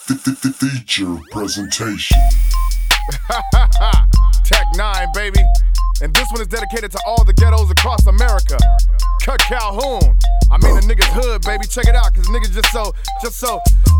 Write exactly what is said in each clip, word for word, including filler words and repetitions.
Feature presentation. Tech nine, baby. And this one is dedicated to all the ghettos across America. Cut Calhoun. I mean the niggas hood, baby. Check it out, cause niggas just so, just so.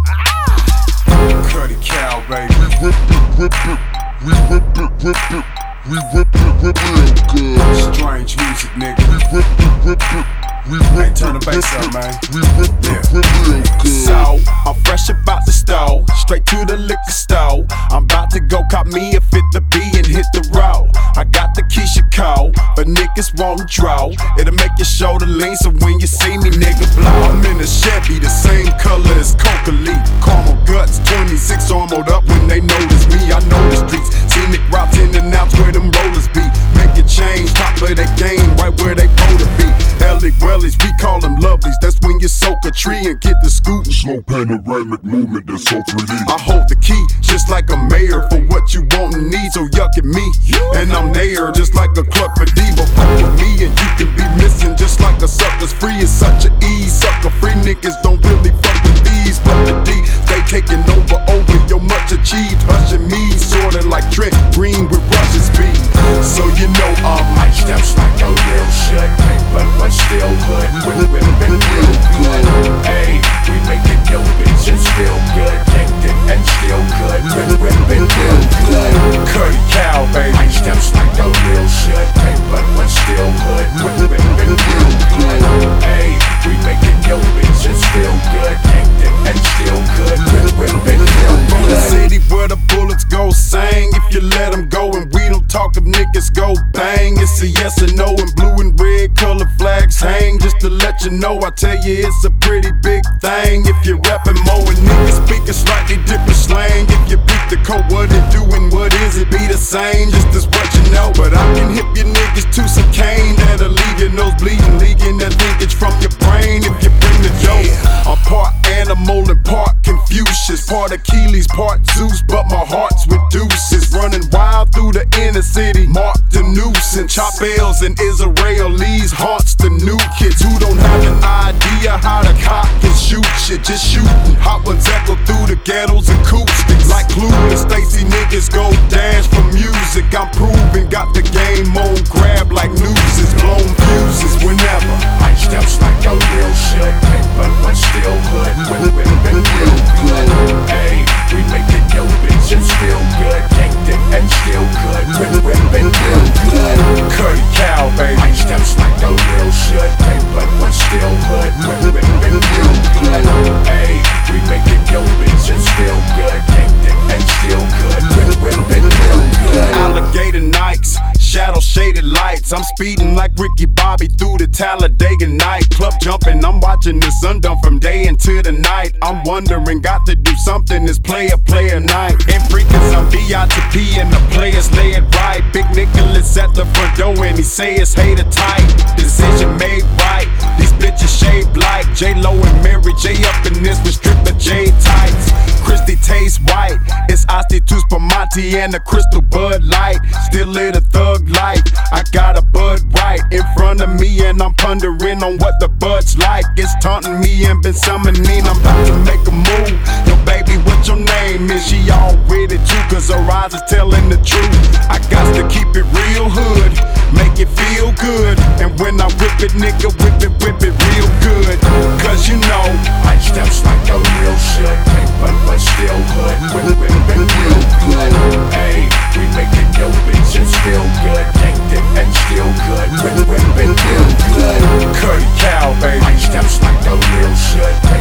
Ah! Cuddy Cal, baby. We whip it, whip it. We whip it, whip it. We whip it, whip it real good. Strange music, nigga. We whip it, whip it. We whip it, turn the bass up, man. We whip it, yeah. whip real good. So, I'm fresh about the stove, straight to the liquor store. I'm about to go cop me a fifty B and hit the road. I got the Keisha code, but niggas won't draw. It'll make your shoulder lean, so when you see me, nigga, blow. I'm in a Chevy, the same color as Coca Leaf. Caramel guts, twenty-six armored up when they notice me. I know the streets, scenic routes in and out where them rollers be. Make it change, top of the game, right where they supposed to be. Ellie wellies, we call them lovelies. That's when you soak a tree and get the scoop. Slow panoramic movement that's so three D. I hold the key, just like a mayor, for what you want and need, so yuck at me. And I'm there, just like a club for diva. Fuck with me and you can be missing, just like a sucker's free. It's such a ease, sucker free niggas don't really fuck with these. But the D, they taking over, over your much achieved. Hushing me, sorta like Trent Green with Russian speed. So you know I'm my steps like a real shit, but but still good. We're whipping real good. Hey, we making dope bitches feel good, kicked it and still good. We're whipping real good. Cuddy Cal, baby. My steps like a real shit, but but still good. We're whipping real good. Hey, we making dope bitches feel good, kicked it and still good. We're whipping real good. From the city where the bullets go sang, if you let them go and we don't talk, if niggas go bang. It's a yes or no, and blue and red color flags hang. Just to let you know, I tell you it's a pretty big thing. If you're rapping more and niggas speak a slightly different slang. If you beat the code, what it do and what is it? Be the same, just as what you know. But I can hip your niggas to some cane that'll leave your nose bleeding, leaking that linkage from your brain. If you bring the dope, I'm part animal and part Confucius, part Achilles, part Zeus, but my heart's with deuces. Running wild through the inner city, marked the nuisance. Chop L's and Israelis haunts the new kids who don't have an idea how to cock and shoot shit. Just shooting, hot ones echo through the ghettos acoustics. Like clueless Stacy niggas go dash for music. I'm proving, got the game on grab like nooses, blown fuses whenever. My steps like a real shit, but but still good. We're whipping real good. Hey, we making dope bitches feel good, kicked it and still good. We're whipping real good. Cuddy Cal, baby. My steps like a real shit, but but still good. We're whipping real good. Hey, we making dope bitches feel good, kicked it and still good. We're whipping real good. Alligator Nikes, shadow shaded lights. I'm speeding like Ricky Bobby through the Talladega night. Club jumping, I'm watching the sun down from day into the night. I'm wondering, got to do something this player player night. And freaking some V I P and the players lay it right. Big Nicholas at the front door and he say it's hater tight. Decision made right. These bitches shaped like J-Lo and Mary J up in this with stripper J tights. Christy tastes white. It's Asti to Spumante and a crystal Bud Light. Still live a thug life. I got a bud right in front of me and I'm pondering on what the bud's like. It's taunting me and been summoning. I'm about to make a move. Yo baby, what your name is? She all with it too, cause her eyes are telling the truth. I got to keep it real hood, make it feel good. And when I whip it, nigga, whip it, whip it real good. Cause you know, my steps like a real shit, but but still good. We're whipping real good. Hey, we making dope bitches feel good, kicked it and still good. We're whipping real good. Cuddy Cal, baby. My steps like a real shit,